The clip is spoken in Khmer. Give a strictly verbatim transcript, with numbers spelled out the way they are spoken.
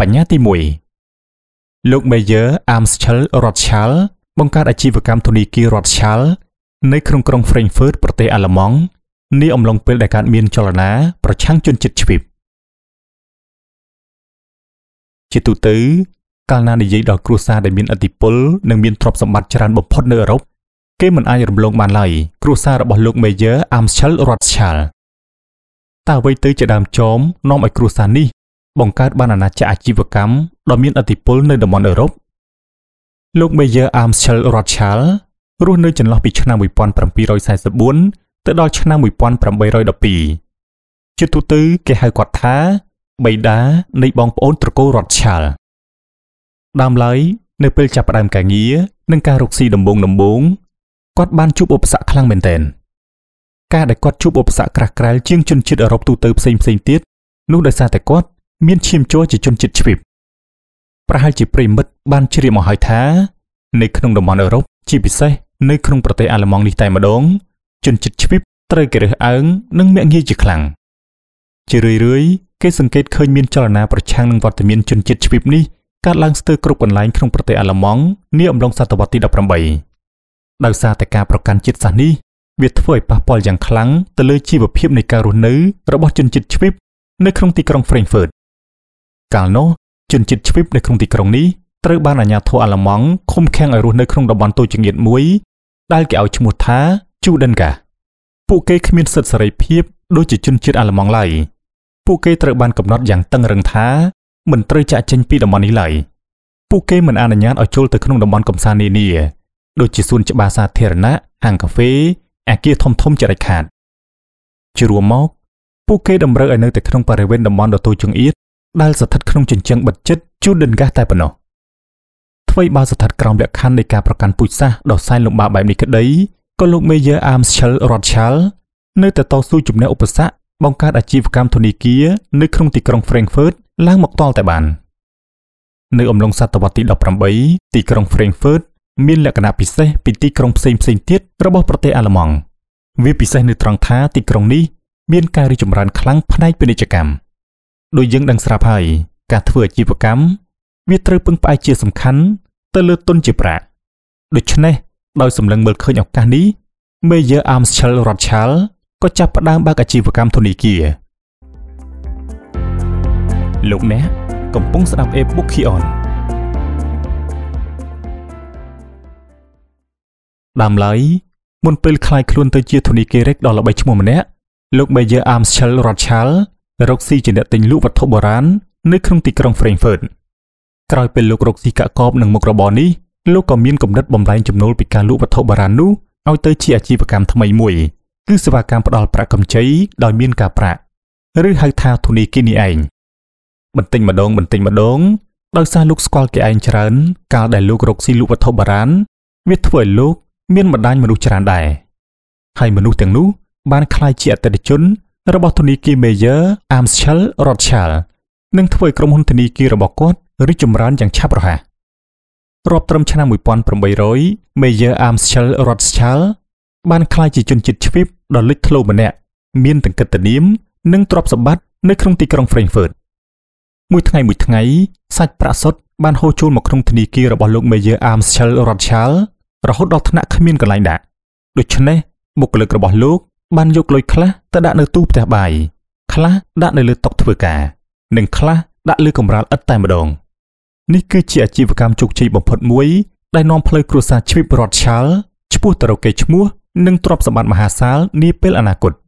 បញ្ញត្តិទីមួយលោក Mayer Amschel Rothschild បង្កើតអាជីវកម្មធនាគារ Rothschild នៅក្នុងក្រុង Frankfurt ប្រទេសអាល្លឺម៉ង់នាអំឡុងពេលដែលកើតមានចលនាប្រឆាំងជនជាតិជ្វីបជាទូទៅកាលណានិយាយដល់គ្រួសារដែលមានឥទ្ធិពលនិងមានទ្រព្យសម្បត្តិច្រើនបំផុតនៅអឺរ៉ុបគេមិនអាចរំលងបានឡើយគ្រួសាររបស់លោក Mayer Amschel Rothschild តើអ្វីទៅជាដើមចមនាំឲ្យគ្រួសារនេះបង្កើតបានអាណាចក្រអាជីវកម្មដ៏មានឥទ្ធិពលនៅតំបន់អឺរ៉ុបលោក Mayer Amschel Rothschild រស់នៅចន្លោះពីឆ្នាំmột nghìn bảy trăm bốn mươi tưទៅដល់ឆ្នាំmột nghìn tám trăm một mươi haiជាទូទៅគេហៅគាត់ថាបិតានៃបងប្អូនត្រកូល Rothschild ដើមឡើយនៅពេលចាប់ផ្ដើមការងារនិងការរកស៊ីដំបូងដំបូងគាត់បានជួបឧបសគ្គខ្លាំងមែនទែនការដែលគាត់ជួបឧបសគ្គក្រាស់ក្រែលជាងជនជាតិអឺរ៉ុបទូទៅផ្សេងផ្សេងទៀតនោះដោយសារតែគាត់មានឈាមជ័រជាជនជាតិជ្វីបប្រហែលជាប្រិមិត្តបានជ្រាបមកហើយថានៅក្នុងតំបន់អឺរ៉ុបជាពិសេសនៅក្នុងប្រទេសអាល្លឺម៉ង់នេះតែម្ដងជនជាតិជ្វីបត្រូវគេរើសអើងនិងមាក់ងាយជាខ្លាំងជារឿយៗគេសង្កេតឃើញមានចលនាប្រឆាំងនឹងវត្តមានជនជាតិជ្វីបនេះកើតឡើងស្ទើរគ្រប់កន្លែងក្នុងប្រទេសអាល្លឺម៉ង់នាអំឡុងសតវត្សទីដប់ប្រាំបីដោយសារតែការប្រកាន់ជាតិសាសន៍នេះវាធ្វើឲ្យប៉ះពាល់យ៉ាងខ្លាំងទៅលើជីវភាពនៃការរស់នៅរបស់ជនជាតិជ្វីបនៅក្នុងទីក្រុង Frankfurt កាលនោះជនជាតិជ្វីបនៅក្នុងទីក្រុងនេះត្រូវបានអាជ្ញាធរអាល្លឺម៉ង់ឃុំឃាំងឲ្យរស់នៅក្នុងតំបន់តូចចង្អៀតមួយដែលគេឲ្យឈ្មោះថា Judengasse ពួកគេគ្មានសិទ្ធិសេរីភាពដូចជាជនជាតិអាល្លឺម៉ង់ឡើយពួកគេត្រូវបានកំណត់យ៉ាងតឹងរឹងថាមិនត្រូវចាកចេញពីតំបន់នេះឡើយពួកគេមិនអនុញ្ញាតឲ្យចូលទៅក្នុងតំបន់កំសាន្តនានាដូចជាសួនច្បារសាធារណៈហាងកាហ្វេអគារធំធំជាដាច់ខាតជារួមមកពួកគេតម្រូវឲ្យនៅតែក្នុងបរិវេណតំបន់ដ៏តូចចង្អៀតដែលស្ថិតក្នុងជញ្ជាំងបិទជិត Judengasse តែប៉ុណ្ណោះថ្មីបើស្ថិតក្រោមលក្ខខណ្ឌនៃការប្រកាន់ពូជសាសន៍ដ៏សែនលំបាកបែបនេះក្តីក៏លោក Mayer Amschel Rothschild នៅតែតស៊ូជំនះឧបសគ្គបង្កើតអាជីវកម្មធនាគារនៅក្នុងទីក្រុង Frankfurt ឡើងមកតល់តែបាននៅអំឡុងសតវត្សទីដប់ប្រាំបីទីក្រុង Frankfurt មានលក្ខណៈពិសេសពីទីក្រុងផ្សេងផ្សេងទៀតរបស់ប្រទេសអាល្លឺម៉ង់វាពិសេសនៅត្រង់ថាទីក្រុងនេះមានការរីកចម្រើនខ្លាំងផ្នែកពាណិជ្ជកម្មដោយយើងដឹងស្រាប់ហើយការធ្វើអាជីវកម្មវាត្រូវពឹងផ្អែកជាសំខាន់ទៅលើទុនជាប្រាក់ដូច្នេះដោយសម្លឹងមើលឃើញឱកាសនេះ Mayer Amschel Rothschild ក៏ចាប់ផ្ដើមបើកអាជីវកម្មធនាគារលោកអ្នកកំពុងស្ដាប់ e-book Kion ដើមឡើយមុនពេលคล้ายខ្លួនទៅជាធនាគាររ៉េកដ៏ល្បីឈ្មោះម្នាក់លោក Mayer Amschel Rothschild រកស៊ីជាអ្នកទិញលក់វត្ថុបុរាណនៅក្នុងទីក្រុង Frankfurt ក្រោយពេលលោករកស៊ីកាក់កបនឹងមុខរបរនេះលោកក៏មានគំនិតបំលែងចំណូលពីការលក់វត្ថុបុរាណនោះឲ្យទៅជាអាជីវកម្មថ្មីមួយគឺសេវាកម្មផ្ដល់ប្រាក់កម្ចីដោយមានការប្រាក់ឬហៅថាធនាគារនេះឯងបន្តិចម្ដងបន្តិចម្ដងដោយសារលោកស្គាល់គេឯងច្រើនកាលដែលលោករកស៊ីលក់វត្ថុបុរាណវាធ្វើឲ្យលោកមានបណ្ដាញមនុស្សច្រើនដែរហើយមនុស្សទាំងនោះបានក្លាយជាអតិថិជនរបស់ធនាគារ Mayer Amschel Rothschild និងធ្វើឲ្យក្រុមហ៊ុនធនាគាររបស់គាត់រីកចម្រើនយ៉ាងឆាប់រហ័សរាប់ត្រឹមឆ្នាំmột nghìn tám trăm Mayer Amschel Rothschild បានក្លាយជាជនជាតិជ្វីបដ៏លេចធ្លោម្នាក់មានទាំងកិត្តិនាមនិងទ្រព្យសម្បត្តិនៅក្នុងទីក្រុង Frankfurt មួយថ្ងៃមួយថ្ងៃសាច់ប្រាក់សុទ្ធបានហូរចូលមកក្នុងធនាគាររបស់លោក Mayer Amschel Rothschild រហូតដល់ថ្នាក់គ្មានកន្លែងដាក់ដូច្នេះបុគ្គលិករបស់លោកបានយកលុយខ្លះទៅដាក់នៅទូផ្ទះបាយខ្លះដាក់នៅលើតុធ្វើការនិងខ្លះដាក់លើកម្រាលឥដ្ឋតែម្ដងនេះគឺជាអាជីវកម្មជោគជ័យបំផុតមួយដែលនាំផ្លូវគ្រួសារជ្វីប Rothschild ឆ្ពោះទៅរកកេរ្តិ៍ឈ្មោះនិងទ្រព្យសម្បត្តិមហាសាលនាពេលអនាគត